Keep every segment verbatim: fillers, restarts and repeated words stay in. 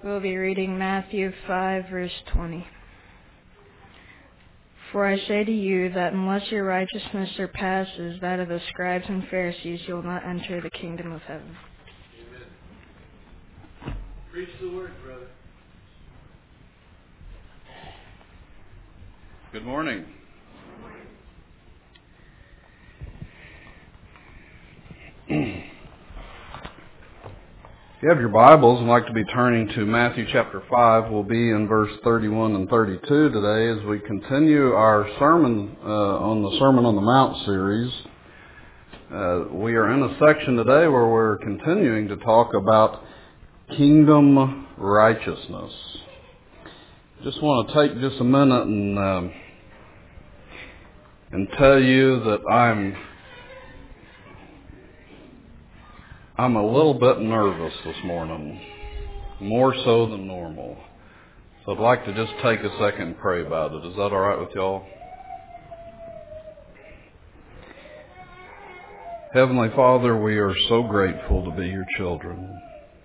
We'll be reading Matthew five, verse twenty. For I say to you that unless your righteousness surpasses that of the scribes and Pharisees, you will not enter the kingdom of heaven. Amen. Preach the word, brother. Good morning. If you have your Bibles and like to be turning to Matthew chapter five, we'll be in verse thirty-one and thirty-two today as we continue our sermon uh, on the Sermon on the Mount series. Uh, we are in a section today where we're continuing to talk about kingdom righteousness. Just want to take just a minute and um, and tell you that I'm I'm a little bit nervous this morning, more so than normal. So I'd like to just take a second and pray about it. Is that all right with y'all? Heavenly Father, we are so grateful to be your children.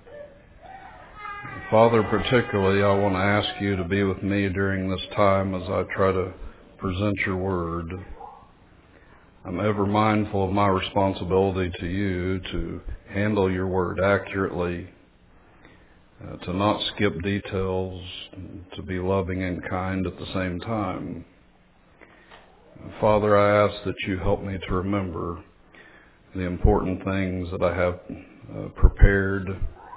Father, particularly, I want to ask you to be with me during this time as I try to present your word. I'm ever mindful of my responsibility to you to handle your word accurately, uh, to not skip details, to be loving and kind at the same time. Father, I ask that you help me to remember the important things that I have uh, prepared.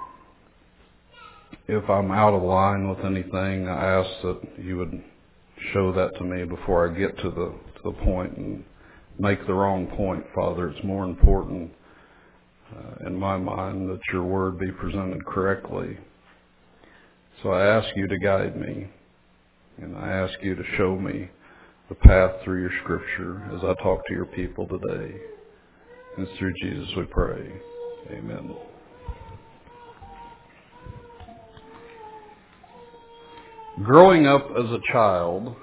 If I'm out of line with anything, I ask that you would show that to me before I get to the to the point and make the wrong point, Father. It's more important uh, in my mind that your word be presented correctly. So I ask you to guide me, and I ask you to show me the path through your scripture as I talk to your people today. And it's through Jesus we pray. Amen. Growing up as a child,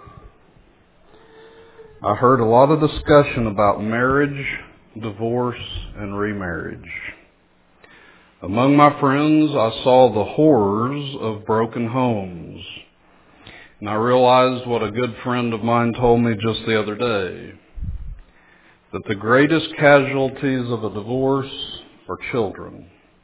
I heard a lot of discussion about marriage, divorce, and remarriage. Among my friends, I saw the horrors of broken homes. And I realized what a good friend of mine told me just the other day, that the greatest casualties of a divorce are children.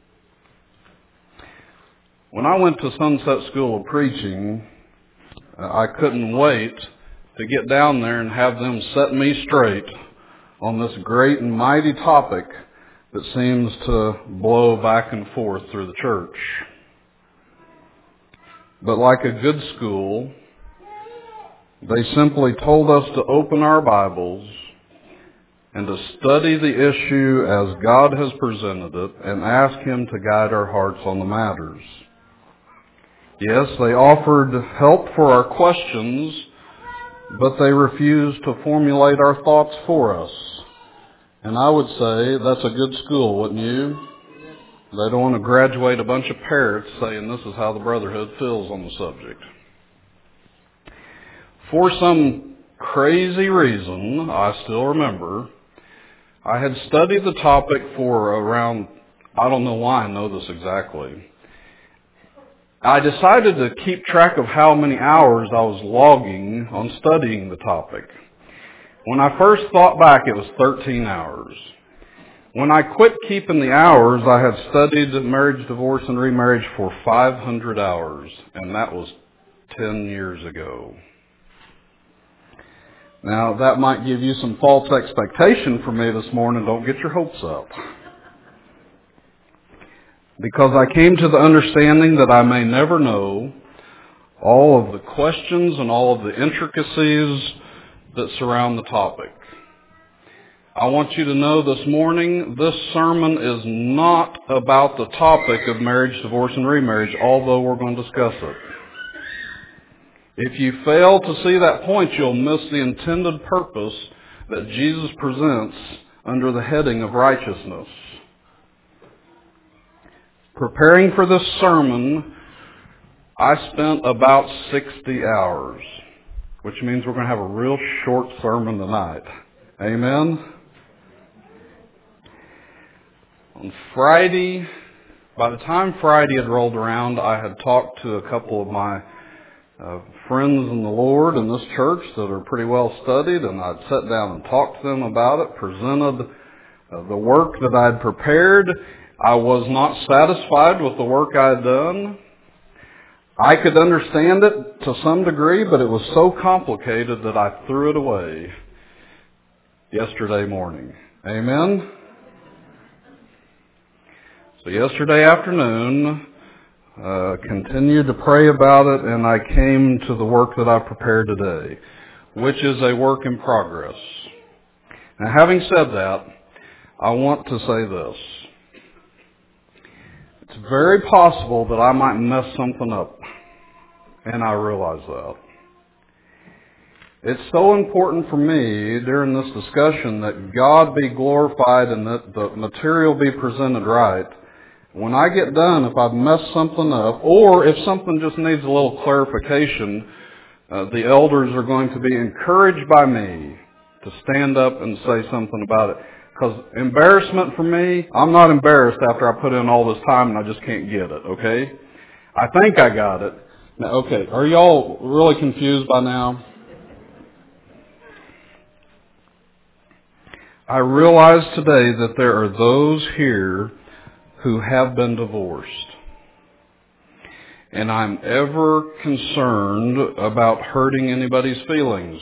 When I went to Sunset School of Preaching, I couldn't wait to get down there and have them set me straight on this great and mighty topic that seems to blow back and forth through the church. But like a good school, they simply told us to open our Bibles and to study the issue as God has presented it and ask Him to guide our hearts on the matters. Yes, they offered help for our questions, but they refused to formulate our thoughts for us. And I would say that's a good school, wouldn't you? They don't want to graduate a bunch of parrots saying this is how the brotherhood feels on the subject. For some crazy reason, I still remember, I had studied the topic for around, I don't know why I know this exactly. I decided to keep track of how many hours I was logging on studying the topic. When I first thought back, it was thirteen hours. When I quit keeping the hours, I had studied marriage, divorce, and remarriage for five hundred hours, and that was ten years ago. Now, that might give you some false expectation for me this morning. Don't get your hopes up. Because I came to the understanding that I may never know all of the questions and all of the intricacies that surround the topic. I want you to know this morning, this sermon is not about the topic of marriage, divorce, and remarriage, although we're going to discuss it. If you fail to see that point, you'll miss the intended purpose that Jesus presents under the heading of righteousness. Preparing for this sermon, I spent about sixty hours, which means we're going to have a real short sermon tonight. Amen? On Friday, By the time Friday had rolled around, I had talked to a couple of my uh, friends in the Lord in this church that are pretty well studied, and I'd sat down and talked to them about it, presented uh, the work that I'd prepared. I was not satisfied with the work I had done. I could understand it to some degree, but it was so complicated that I threw it away yesterday morning. Amen? So yesterday afternoon, uh, continued to pray about it, and I came to the work that I prepared today, which is a work in progress. Now, having said that, I want to say this. It's very possible that I might mess something up, and I realize that. It's so important for me during this discussion that God be glorified and that the material be presented right. When I get done, if I've messed something up, or if something just needs a little clarification, uh, the elders are going to be encouraged by me to stand up and say something about it. Because embarrassment for me, I'm not embarrassed after I put in all this time and I just can't get it, okay? I think I got it. Now, okay, are y'all really confused by now? I realize today that there are those here who have been divorced. And I'm ever concerned about hurting anybody's feelings.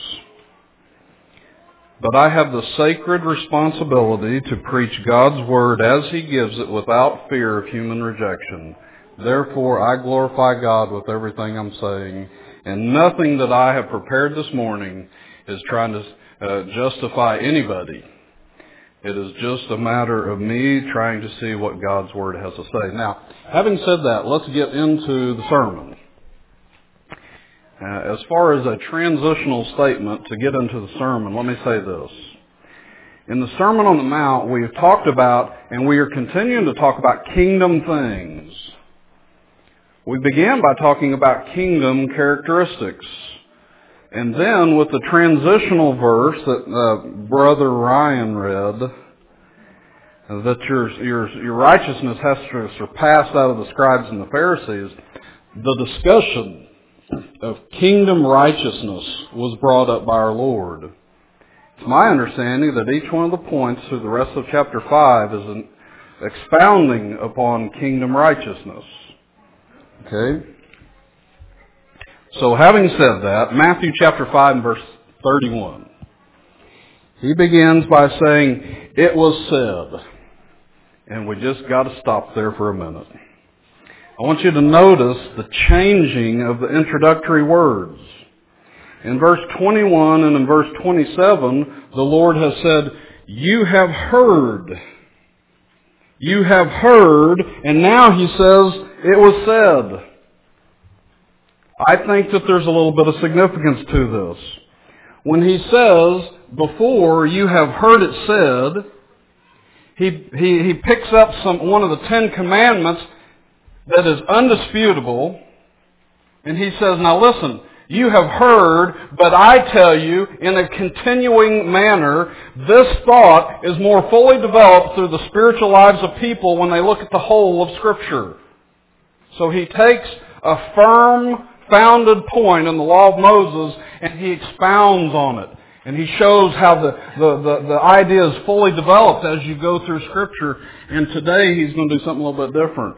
But I have the sacred responsibility to preach God's Word as He gives it without fear of human rejection. Therefore, I glorify God with everything I'm saying. And nothing that I have prepared this morning is trying to uh, justify anybody. It is just a matter of me trying to see what God's Word has to say. Now, having said that, let's get into the sermon. Uh, as far as a transitional statement to get into the sermon, let me say this. In the Sermon on the Mount, we have talked about, and we are continuing to talk about kingdom things. We began by talking about kingdom characteristics. And then with the transitional verse that uh, Brother Ryan read, uh, that your, your, your righteousness has to surpass that of the scribes and the Pharisees, the discussion of kingdom righteousness was brought up by our Lord. It's my understanding that each one of the points through the rest of chapter five is an expounding upon kingdom righteousness. Okay? So having said that, Matthew chapter five and verse thirty-one. He begins by saying, "It was said." And we just got to stop there for a minute. I want you to notice the changing of the introductory words. In verse twenty-one and in verse twenty-seven, the Lord has said, "You have heard." You have heard, and now He says, "It was said." I think that there's a little bit of significance to this. When He says, "Before you have heard it said," He, he, he picks up some, one of the Ten Commandments that is undisputable, and He says, "Now listen, you have heard, but I tell you in a continuing manner, this thought is more fully developed through the spiritual lives of people when they look at the whole of Scripture." So He takes a firm, founded point in the law of Moses and He expounds on it. And He shows how the, the, the, the idea is fully developed as you go through Scripture. And today He's going to do something a little bit different.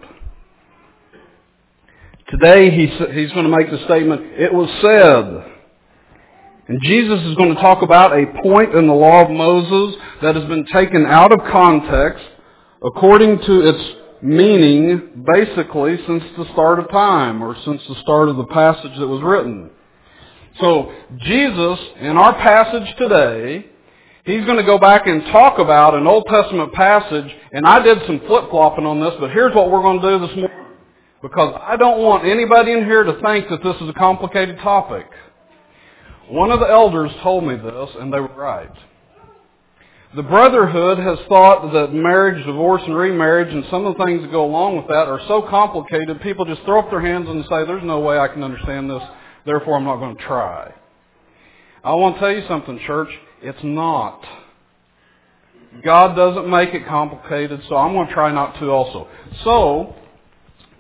Today he's, he's going to make the statement, "It was said." And Jesus is going to talk about a point in the law of Moses that has been taken out of context according to its meaning basically since the start of time, or since the start of the passage that was written. So Jesus, in our passage today, He's going to go back and talk about an Old Testament passage, and I did some flip-flopping on this, but here's what we're going to do this morning. Because I don't want anybody in here to think that this is a complicated topic. One of the elders told me this, and they were right. The Brotherhood has thought that marriage, divorce, and remarriage, and some of the things that go along with that are so complicated, people just throw up their hands and say, "There's no way I can understand this, therefore I'm not going to try." I want to tell you something, church. It's not. God doesn't make it complicated, so I'm going to try not to also. So,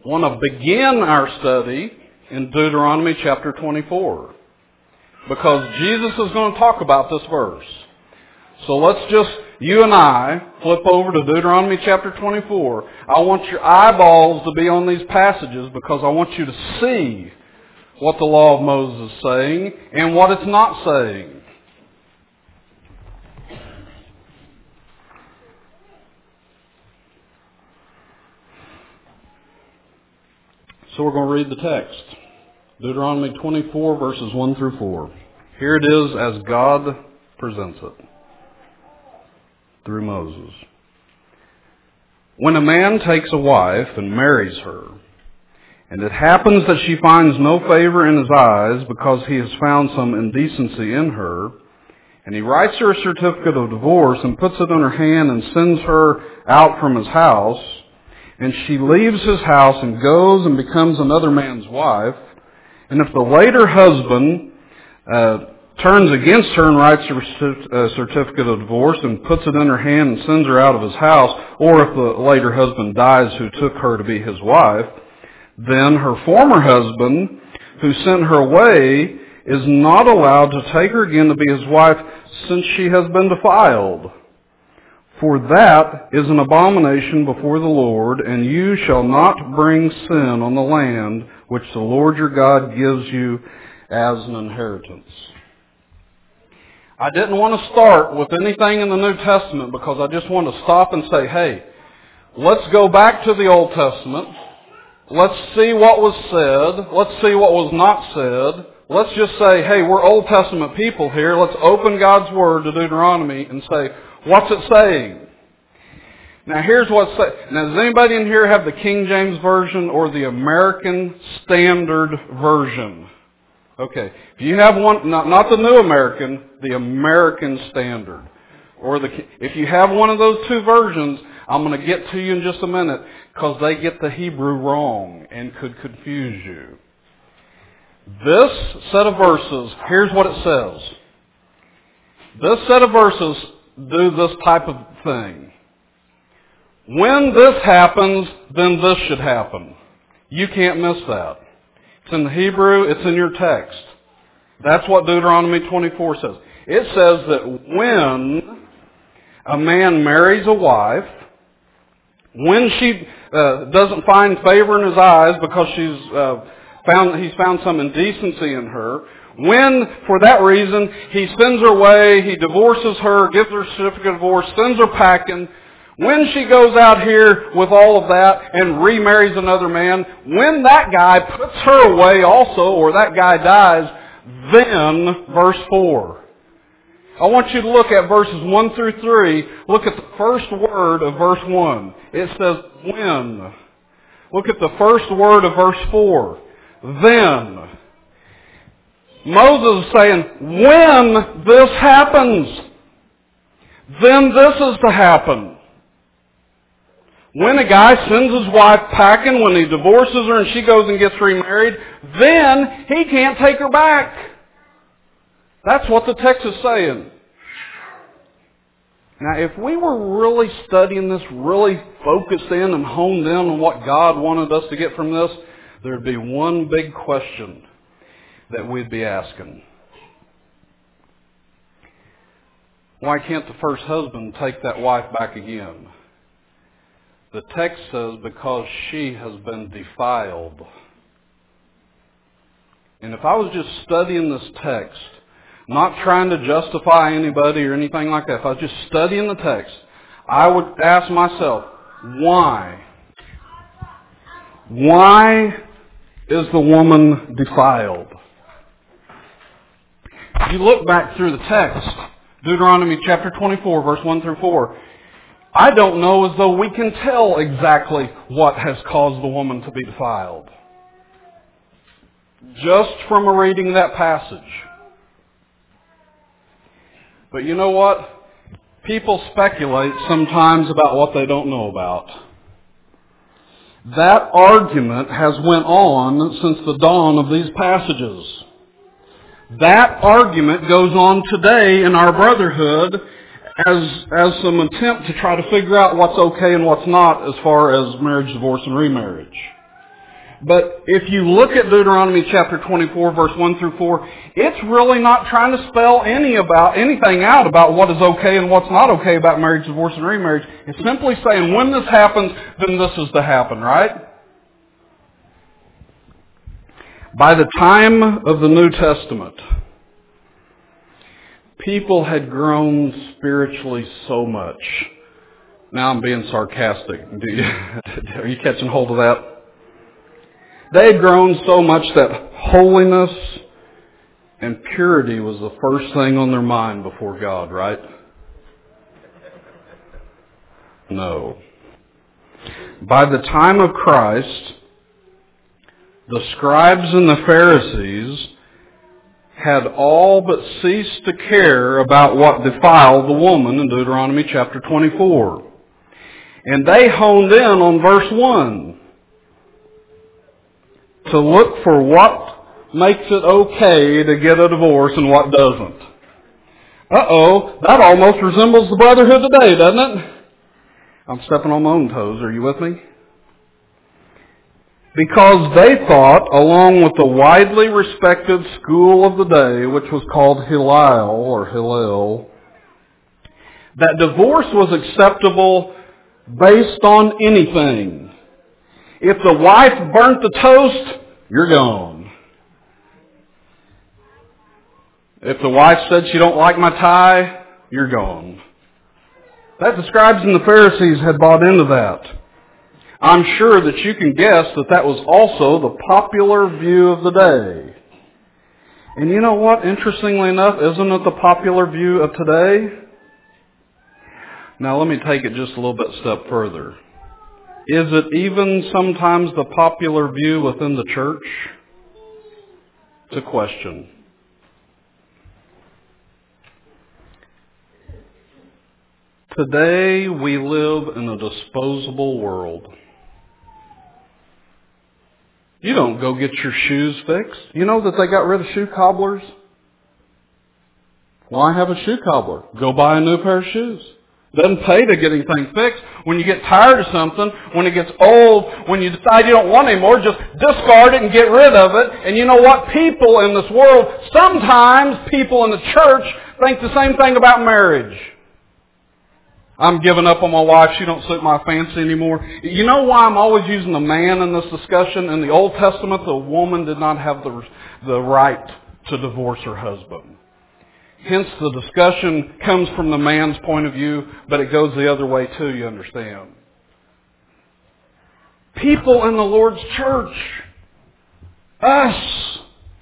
want to begin our study in Deuteronomy chapter twenty-four, because Jesus is going to talk about this verse. So let's just, you and I, flip over to Deuteronomy chapter twenty-four. I want your eyeballs to be on these passages because I want you to see what the law of Moses is saying and what it's not saying. So we're going to read the text. Deuteronomy twenty-four, verses one through four. Here it is as God presents it through Moses. When a man takes a wife and marries her, and it happens that she finds no favor in his eyes because he has found some indecency in her, and he writes her a certificate of divorce and puts it in her hand and sends her out from his house, and she leaves his house and goes and becomes another man's wife, and if the later husband uh, turns against her and writes a certificate of divorce and puts it in her hand and sends her out of his house, or if the later husband dies who took her to be his wife, then her former husband who sent her away is not allowed to take her again to be his wife since she has been defiled. For that is an abomination before the Lord, and you shall not bring sin on the land which the Lord your God gives you as an inheritance. I didn't want to start with anything in the New Testament because I just want to stop and say, hey, let's go back to the Old Testament. Let's see what was said. Let's see what was not said. Let's just say, hey, we're Old Testament people here. Let's open God's Word to Deuteronomy and say, what's it saying? Now here's what's saying. Now does anybody in here have the King James Version or the American Standard Version? Okay. If you have one, not, not the New American, the American Standard. Or the, if you have one of those two versions, I'm going to get to you in just a minute because they get the Hebrew wrong and could confuse you. This set of verses, here's what it says. This set of verses do this type of thing. When this happens, then this should happen. You can't miss that. It's in the Hebrew, it's in your text. That's what Deuteronomy twenty-four says. It says that when a man marries a wife, when she uh, doesn't find favor in his eyes because she's uh, found he's found some indecency in her, when, for that reason, he sends her away, he divorces her, gives her a certificate of divorce, sends her packing, when she goes out here with all of that and remarries another man, when that guy puts her away also, or that guy dies, then, verse four. I want you to look at verses one through three. Look at the first word of verse one. It says, when. Look at the first word of verse four. Then. Moses is saying, when this happens, then this is to happen. When a guy sends his wife packing, when he divorces her and she goes and gets remarried, then he can't take her back. That's what the text is saying. Now, if we were really studying this, really focused in and honed in on what God wanted us to get from this, there'd be one big question that we'd be asking. Why can't the first husband take that wife back again? The text says because she has been defiled. And if I was just studying this text, not trying to justify anybody or anything like that, if I was just studying the text, I would ask myself, why? Why is the woman defiled? If you look back through the text, Deuteronomy chapter twenty-four, verse one through four, I don't know as though we can tell exactly what has caused the woman to be defiled. Just from reading that passage. But you know what? People speculate sometimes about what they don't know about. That argument has went on since the dawn of these passages. That argument goes on today in our brotherhood as, as some attempt to try to figure out what's okay and what's not as far as marriage, divorce, and remarriage. But if you look at Deuteronomy chapter twenty-four, verse one through four, it's really not trying to spell any about anything out about what is okay and what's not okay about marriage, divorce, and remarriage. It's simply saying when this happens, then this is to happen, right? By the time of the New Testament, people had grown spiritually so much. Now I'm being sarcastic. Do you, are you catching hold of that? They had grown so much that holiness and purity was the first thing on their mind before God, right? No. By the time of Christ, the scribes and the Pharisees had all but ceased to care about what defiled the woman in Deuteronomy chapter twenty-four. And they honed in on verse one. To look for what makes it okay to get a divorce and what doesn't. Uh-oh, that almost resembles the brotherhood today, doesn't it? I'm stepping on my own toes. Are you with me? Because they thought, along with the widely respected school of the day, which was called Hillel or Hillel, that divorce was acceptable based on anything. If the wife burnt the toast, you're gone. If the wife said she don't like my tie, you're gone. That the scribes and the Pharisees had bought into that. I'm sure that you can guess that that was also the popular view of the day. And you know what? Interestingly enough, isn't it the popular view of today? Now let me take it just a little bit step further. Is it even sometimes the popular view within the church? It's a question. Today we live in a disposable world. You don't go get your shoes fixed. You know that they got rid of shoe cobblers? Why have a shoe cobbler? Go buy a new pair of shoes. Doesn't pay to get anything fixed. When you get tired of something, when it gets old, when you decide you don't want it anymore, just discard it and get rid of it. And you know what? People in this world, sometimes people in the church think the same thing about marriage. I'm giving up on my wife. She don't suit my fancy anymore. You know why I'm always using the man in this discussion? In the Old Testament, the woman did not have the, the right to divorce her husband. Hence, the discussion comes from the man's point of view, but it goes the other way too, you understand. People in the Lord's church, us,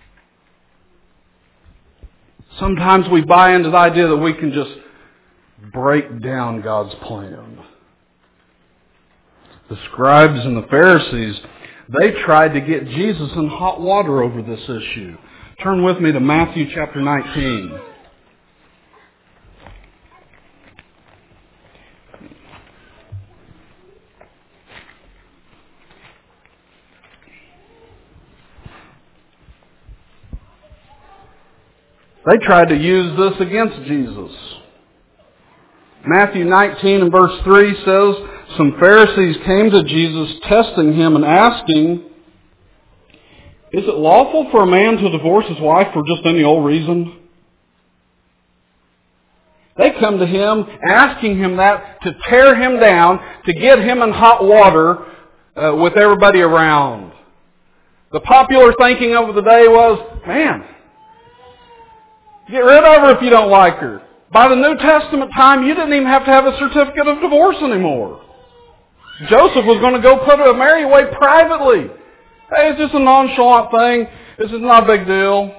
sometimes we buy into the idea that we can just break down God's plan. The scribes and the Pharisees, they tried to get Jesus in hot water over this issue. Turn with me to Matthew chapter nineteen. They tried to use this against Jesus. Matthew nineteen and verse three says, some Pharisees came to Jesus testing him and asking, is it lawful for a man to divorce his wife for just any old reason? They come to him asking him that to tear him down, to get him in hot water uh, with everybody around. The popular thinking of the day was, man, get rid of her if you don't like her. By the New Testament time, you didn't even have to have a certificate of divorce anymore. Joseph was going to go put Mary away privately. Hey, it's just a nonchalant thing. This is not a big deal.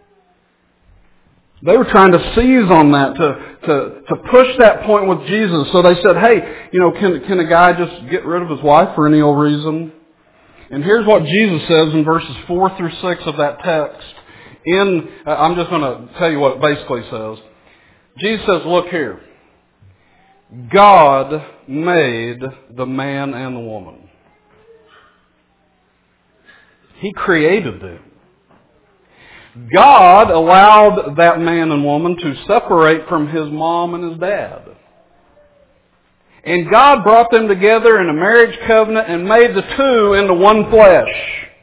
They were trying to seize on that, to, to, to push that point with Jesus. So they said, hey, you know, can, can a guy just get rid of his wife for any old reason? And here's what Jesus says in verses four through six of that text. In, uh, I'm just going to tell you what it basically says. Jesus says, look here. God made the man and the woman. He created them. God allowed that man and woman to separate from his mom and his dad. And God brought them together in a marriage covenant and made the two into one flesh.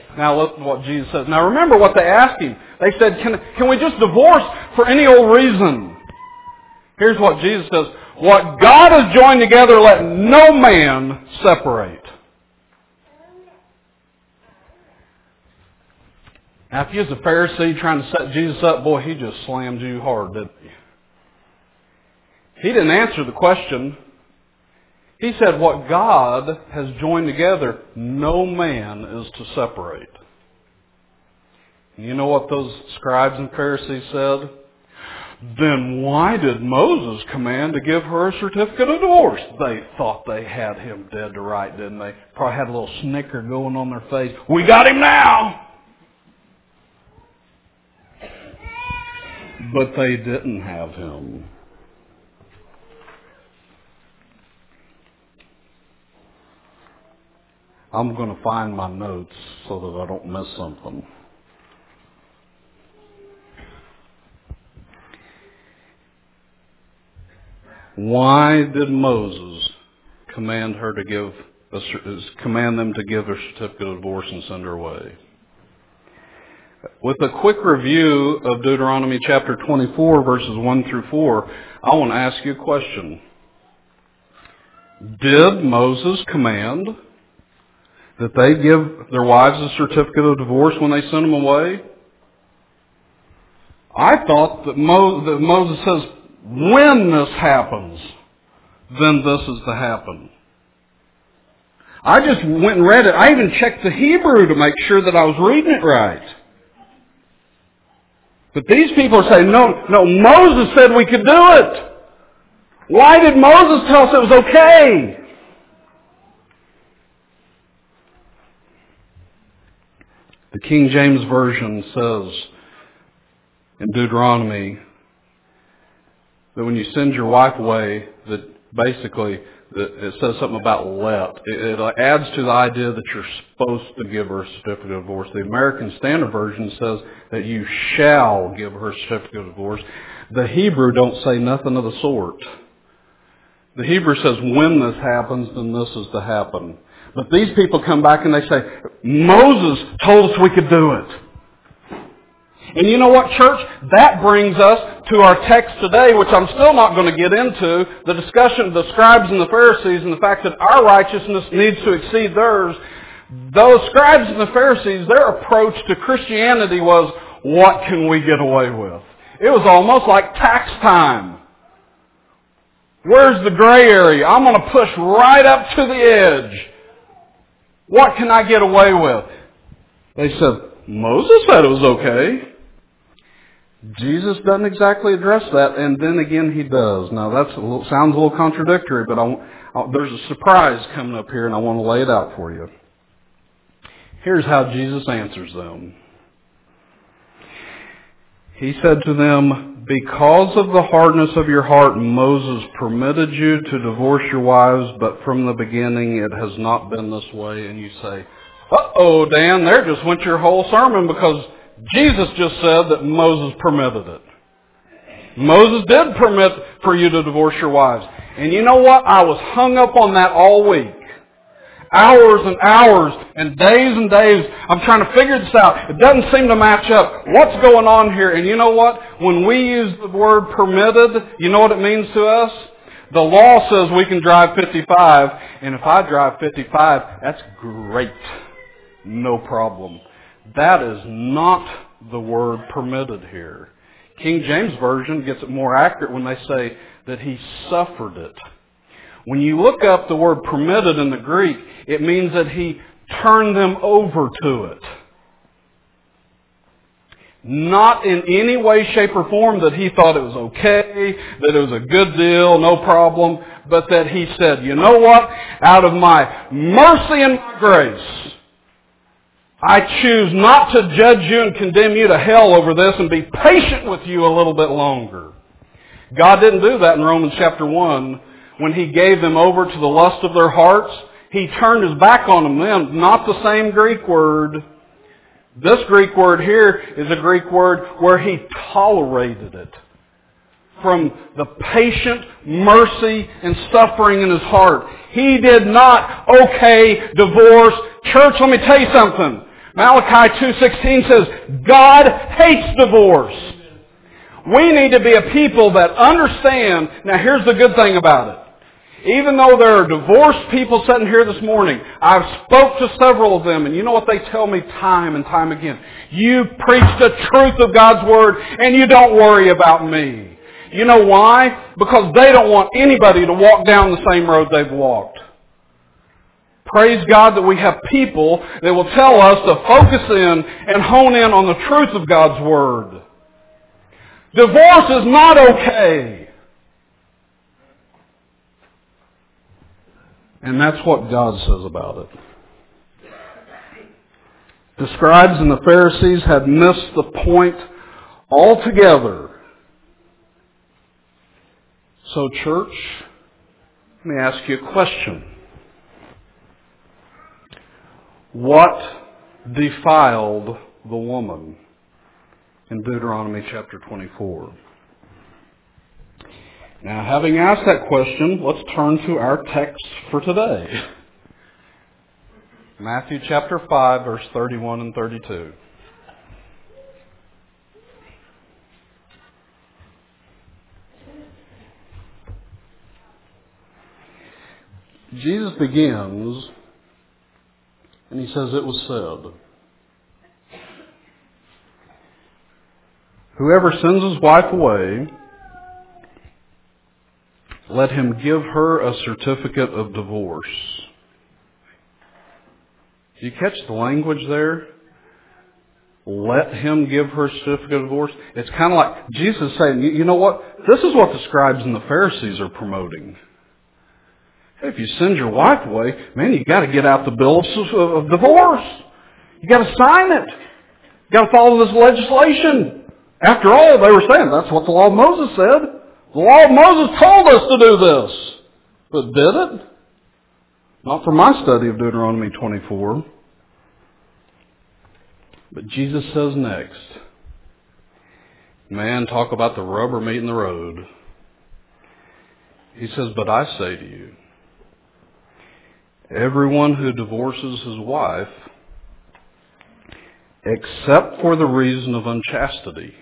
Now listen to what Jesus says. Now remember what they asked him. They said, can, can we just divorce for any old reason? Here's what Jesus says. What God has joined together, let no man separate. Now if you was a Pharisee trying to set Jesus up, boy, he just slammed you hard, didn't he? He didn't answer the question. He said, what God has joined together, no man is to separate. And you know what those scribes and Pharisees said? Then why did Moses command to give her a certificate of divorce? They thought they had him dead to right, didn't they? Probably had a little snicker going on their face. We got him now! But they didn't have him. I'm going to find my notes so that I don't miss something. Why did Moses command her to give a, command them to give their certificate of divorce and send her away? With a quick review of Deuteronomy chapter twenty-four, verses one through four, I want to ask you a question. Did Moses command that they give their wives a certificate of divorce when they sent them away? I thought that, Mo, that Moses says, when this happens, then this is to happen. I just went and read it. I even checked the Hebrew to make sure that I was reading it right. But these people are saying, no, no, Moses said we could do it. Why did Moses tell us it was okay? The King James Version says in Deuteronomy that when you send your wife away, that basically that it says something about let. It, it adds to the idea that you're supposed to give her a certificate of divorce. The American Standard Version says that you shall give her a certificate of divorce. The Hebrew don't say nothing of the sort. The Hebrew says when this happens, then this is to happen. But these people come back and they say, Moses told us we could do it. And you know what, church? That brings us to our text today, which I'm still not going to get into, the discussion of the scribes and the Pharisees and the fact that our righteousness needs to exceed theirs. Those scribes and the Pharisees, their approach to Christianity was, what can we get away with? It was almost like tax time. Where's the gray area? I'm going to push right up to the edge. What can I get away with? They said, Moses said it was okay. Jesus doesn't exactly address that, and then again he does. Now that sounds a little contradictory, but I, I, there's a surprise coming up here, and I want to lay it out for you. Here's how Jesus answers them. He said to them, because of the hardness of your heart, Moses permitted you to divorce your wives, but from the beginning it has not been this way. And you say, uh-oh, Dan, there just went your whole sermon because Jesus just said that Moses permitted it. Moses did permit for you to divorce your wives. And you know what? I was hung up on that all week. Hours and hours and days and days. I'm trying to figure this out. It doesn't seem to match up. What's going on here? And you know what? When we use the word permitted, you know what it means to us? The law says we can drive fifty-five, and if I drive fifty-five, that's great. No problem. That is not the word permitted here. King James Version gets it more accurate when they say that he suffered it. When you look up the word permitted in the Greek, it means that he turned them over to it. Not in any way, shape, or form that he thought it was okay, that it was a good deal, no problem, but that he said, you know what? Out of my mercy and my grace, I choose not to judge you and condemn you to hell over this and be patient with you a little bit longer. God didn't do that in Romans chapter one. When he gave them over to the lust of their hearts, he turned his back on them. Not the same Greek word. This Greek word here is a Greek word where he tolerated it. From the patient mercy and suffering in his heart. He did not, okay, divorce. Church, let me tell you something. Malachi two sixteen says, God hates divorce. We need to be a people that understand. Now here's the good thing about it. Even though there are divorced people sitting here this morning, I've spoke to several of them, and you know what they tell me time and time again? You preach the truth of God's Word, and you don't worry about me. You know why? Because they don't want anybody to walk down the same road they've walked. Praise God that we have people that will tell us to focus in and hone in on the truth of God's Word. Divorce is not okay. And that's what God says about it. The scribes and the Pharisees had missed the point altogether. So, church, let me ask you a question. What defiled the woman in Deuteronomy chapter twenty-four? Now, having asked that question, let's turn to our text for today. Matthew chapter five, verse thirty-one and thirty-two. Jesus begins, and he says, it was said, whoever sends his wife away, let him give her a certificate of divorce. Do you catch the language there? Let him give her a certificate of divorce. It's kind of like Jesus saying, you know what? This is what the scribes and the Pharisees are promoting. If you send your wife away, man, you got to get out the bill of, of divorce. You got to sign it. You got to follow this legislation. After all, they were saying that's what the law of Moses said. The law of Moses told us to do this. But did it? Not from my study of Deuteronomy twenty-four. But Jesus says next, man, talk about the rubber meeting the road. He says, but I say to you, everyone who divorces his wife, except for the reason of unchastity,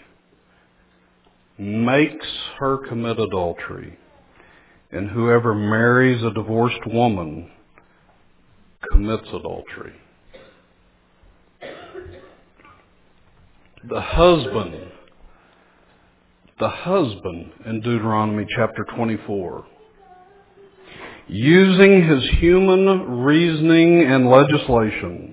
makes her commit adultery. And whoever marries a divorced woman commits adultery. The husband, the husband in Deuteronomy chapter twenty-four, using his human reasoning and legislation,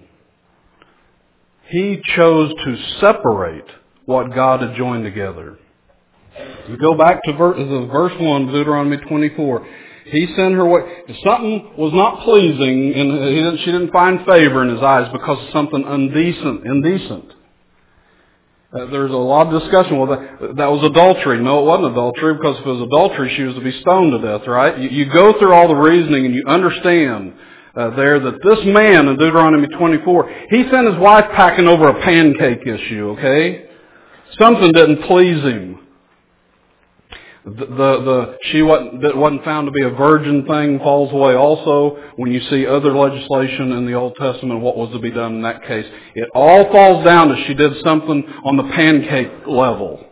he chose to separate what God had joined together. You go back to verse one, Deuteronomy twenty-four. He sent her away. If something was not pleasing, and he didn't, she didn't find favor in his eyes because of something indecent. indecent. Uh, there's a lot of discussion. Well, that, that was adultery. No, it wasn't adultery, because if it was adultery, she was to be stoned to death, right? You, you go through all the reasoning and you understand uh, there that this man in Deuteronomy twenty-four, he sent his wife packing over a pancake issue, okay? Something didn't please him. The, the, the she wasn't, that wasn't found to be a virgin thing falls away also when you see other legislation in the Old Testament, what was to be done in that case. It all falls down to she did something on the pancake level.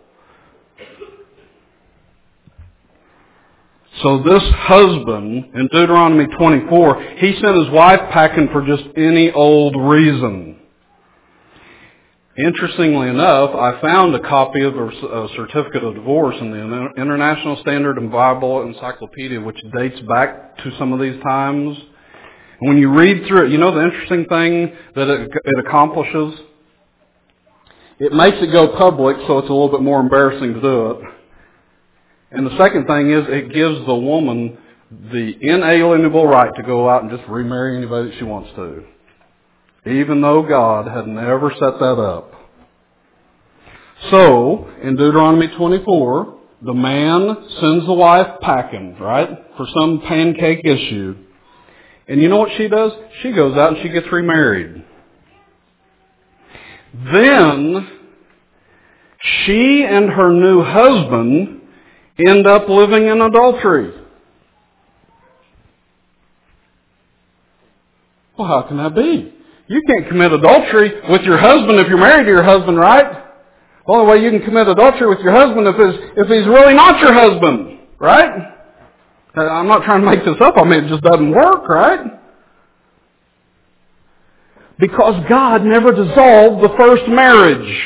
So this husband in Deuteronomy twenty-four, he sent his wife packing for just any old reason. Interestingly enough, I found a copy of a certificate of divorce in the International Standard and Bible Encyclopedia, which dates back to some of these times. And when you read through it, you know the interesting thing that it, it accomplishes? It makes it go public, so it's a little bit more embarrassing to do it. And the second thing is it gives the woman the inalienable right to go out and just remarry anybody that she wants to, even though God had never set that up. So, in Deuteronomy twenty-four, the man sends the wife packing, right, for some pancake issue. And you know what she does? She goes out and she gets remarried. Then, she and her new husband end up living in adultery. Well, how can that be? You can't commit adultery with your husband if you're married to your husband, right? The only way you can commit adultery with your husband if he's, if he's really not your husband, right? I'm not trying to make this up. I mean, it just doesn't work, right? Because God never dissolved the first marriage.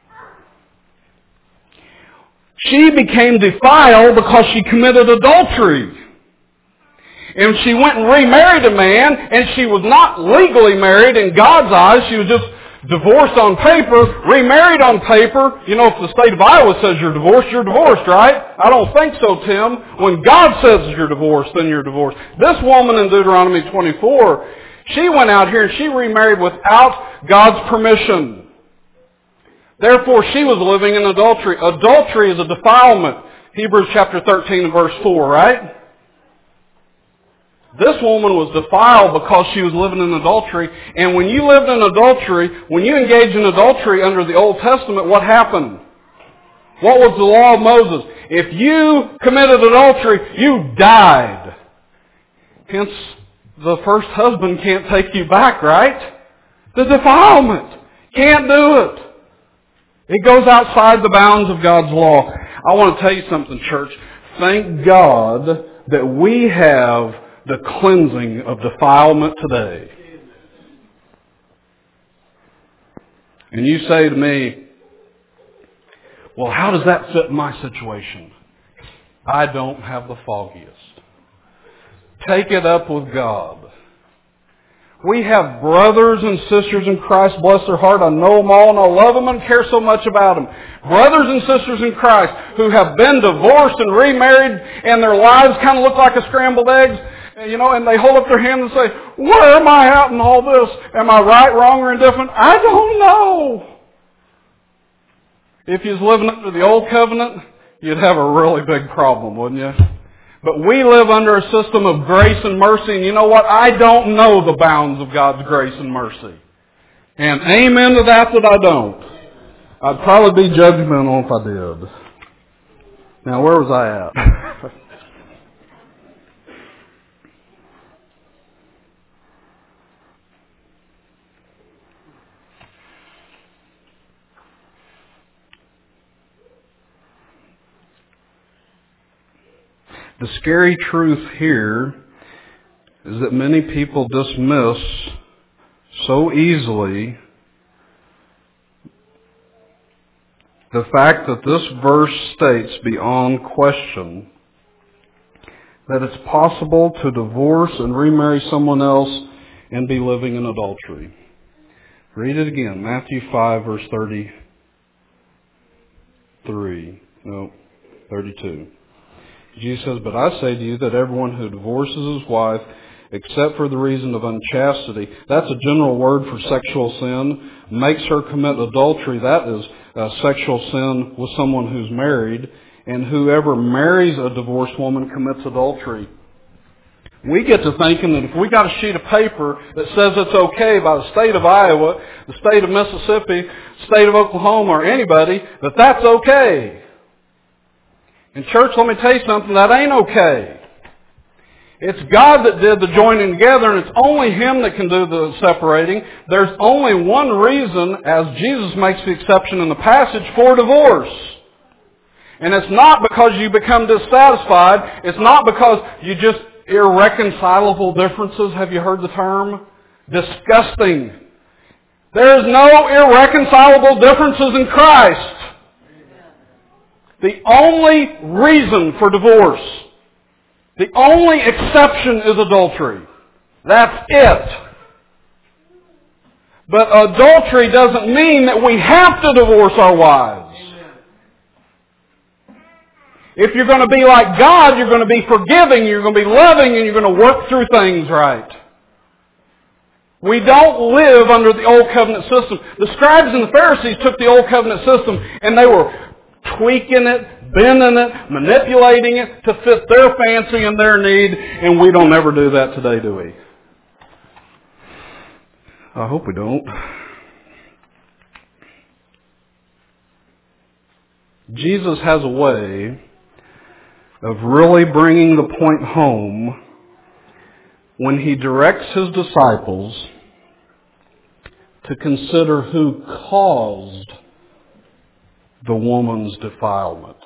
She became defiled because she committed adultery. And she went and remarried a man, and she was not legally married in God's eyes. She was just divorced on paper, remarried on paper. You know, if the state of Iowa says you're divorced, you're divorced, right? I don't think so, Tim. When God says you're divorced, then you're divorced. This woman in Deuteronomy twenty-four, she went out here and she remarried without God's permission. Therefore, she was living in adultery. Adultery is a defilement. Hebrews chapter thirteen and verse four, right? This woman was defiled because she was living in adultery. And when you lived in adultery, when you engaged in adultery under the Old Testament, what happened? What was the law of Moses? If you committed adultery, you died. Hence, the first husband can't take you back, right? The defilement. Can't do it. It goes outside the bounds of God's law. I want to tell you something, church. Thank God that we have the cleansing of defilement today. And you say to me, well, how does that fit my situation? I don't have the foggiest. Take it up with God. We have brothers and sisters in Christ, bless their heart. I know them all and I love them and care so much about them. Brothers and sisters in Christ who have been divorced and remarried and their lives kind of look like a scrambled eggs. You know, and they hold up their hand and say, where am I at in all this? Am I right, wrong, or indifferent? I don't know. If you was living under the old covenant, you'd have a really big problem, wouldn't you? But we live under a system of grace and mercy, and you know what? I don't know the bounds of God's grace and mercy. And amen to that that I don't. I'd probably be judgmental if I did. Now, where was I at? The scary truth here is that many people dismiss so easily the fact that this verse states beyond question that it's possible to divorce and remarry someone else and be living in adultery. Read it again, Matthew five, verse thirty-three. No, thirty-two. Jesus says, but I say to you that everyone who divorces his wife, except for the reason of unchastity, that's a general word for sexual sin, makes her commit adultery, that is a sexual sin with someone who's married, and whoever marries a divorced woman commits adultery. We get to thinking that if we got a sheet of paper that says it's okay by the state of Iowa, the state of Mississippi, the state of Oklahoma, or anybody, that that's okay. And church, let me tell you something, that ain't okay. It's God that did the joining together, and it's only Him that can do the separating. There's only one reason, as Jesus makes the exception in the passage, for divorce. And it's not because you become dissatisfied. It's not because you just irreconcilable differences. Have you heard the term? Disgusting. There is no irreconcilable differences in Christ. The only reason for divorce, the only exception is adultery. That's it. But adultery doesn't mean that we have to divorce our wives. If you're going to be like God, you're going to be forgiving, you're going to be loving, and you're going to work through things right. We don't live under the Old Covenant system. The scribes and the Pharisees took the Old Covenant system and they were tweaking it, bending it, manipulating it to fit their fancy and their need, and we don't ever do that today, do we? I hope we don't. Jesus has a way of really bringing the point home when He directs His disciples to consider who caused the woman's defilement.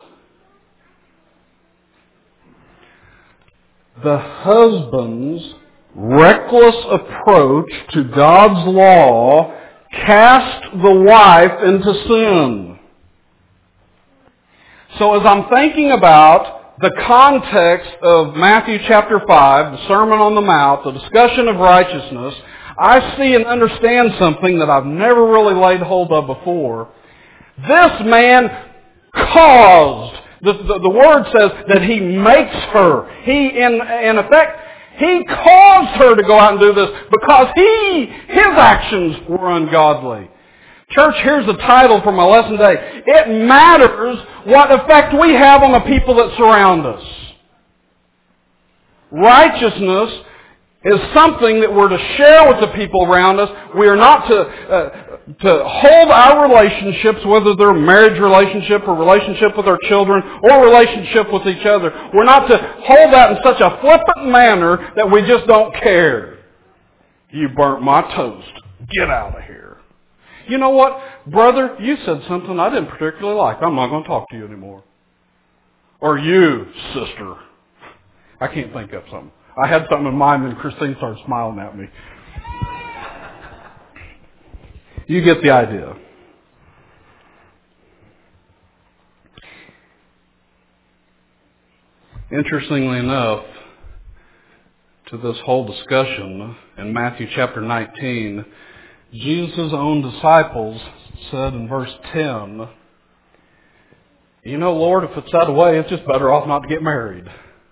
The husband's reckless approach to God's law cast the wife into sin. So as I'm thinking about the context of Matthew chapter five, the Sermon on the Mount, the discussion of righteousness, I see and understand something that I've never really laid hold of before. This man caused, the, the, the word says that he makes her. He, in, in effect, he caused her to go out and do this because he, his actions were ungodly. Church, here's the title for my lesson today. It matters what effect we have on the people that surround us. Righteousness is something that we're to share with the people around us. We are not to uh, to hold our relationships, whether they're a marriage relationship or relationship with our children or relationship with each other. We're not to hold that in such a flippant manner that we just don't care. You burnt my toast. Get out of here. You know what, brother? You said something I didn't particularly like. I'm not going to talk to you anymore. Or you, sister. I can't think of something. I had something in mind and Christine started smiling at me. You get the idea. Interestingly enough, to this whole discussion in Matthew chapter nineteen, Jesus' own disciples said in verse ten, you know, Lord, if it's that way, it's just better off not to get married.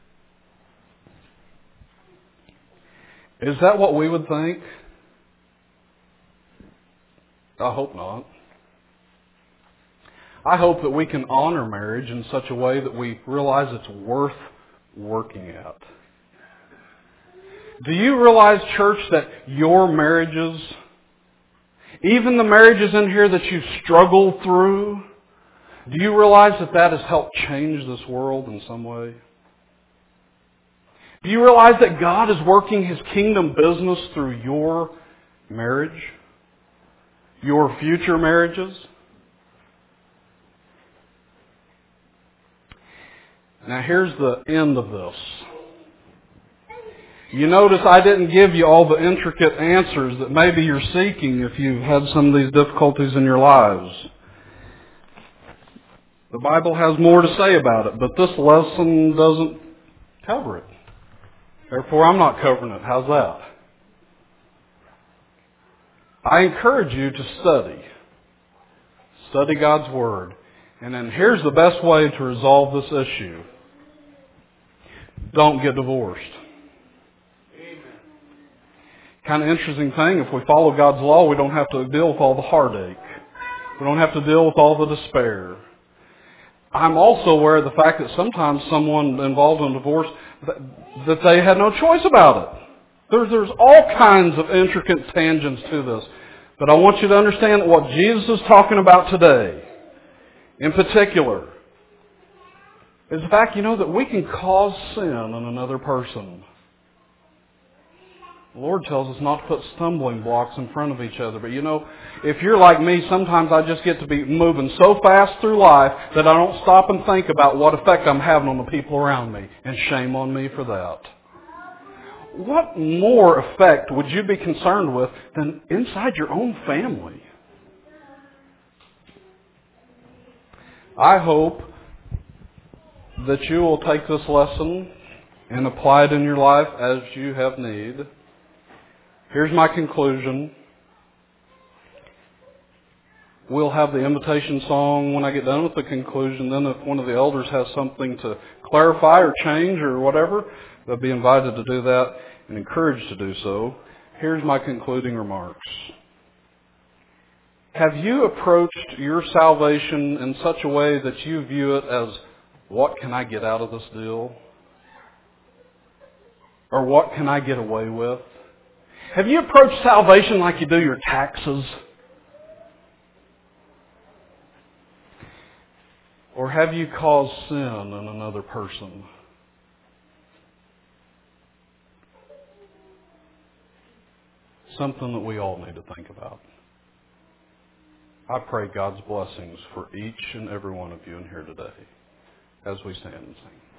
Is that what we would think? I hope not. I hope that we can honor marriage in such a way that we realize it's worth working at. Do you realize, church, that your marriages, even the marriages in here that you struggle through, do you realize that that has helped change this world in some way? Do you realize that God is working His kingdom business through your marriage? Your future marriages? Now here's the end of this. You notice I didn't give you all the intricate answers that maybe you're seeking if you've had some of these difficulties in your lives. The Bible has more to say about it, but this lesson doesn't cover it. Therefore, I'm not covering it. How's that? I encourage you to study. Study God's Word. And then here's the best way to resolve this issue. Don't get divorced. Amen. Kind of interesting thing, if we follow God's law, we don't have to deal with all the heartache. We don't have to deal with all the despair. I'm also aware of the fact that sometimes someone involved in divorce, that, that they had no choice about it. There's, there's all kinds of intricate tangents to this. But I want you to understand that what Jesus is talking about today, in particular, is the fact, you know, that we can cause sin in another person. The Lord tells us not to put stumbling blocks in front of each other. But you know, if you're like me, sometimes I just get to be moving so fast through life that I don't stop and think about what effect I'm having on the people around me. And shame on me for that. What more effect would you be concerned with than inside your own family? I hope that you will take this lesson and apply it in your life as you have need. Here's my conclusion. We'll have the invitation song when I get done with the conclusion. Then if one of the elders has something to clarify or change or whatever, they'll be invited to do that and encouraged to do so. Here's my concluding remarks. Have you approached your salvation in such a way that you view it as, what can I get out of this deal? Or what can I get away with? Have you approached salvation like you do your taxes? Or have you caused sin in another person? Something that we all need to think about. I pray God's blessings for each and every one of you in here today as we stand and sing.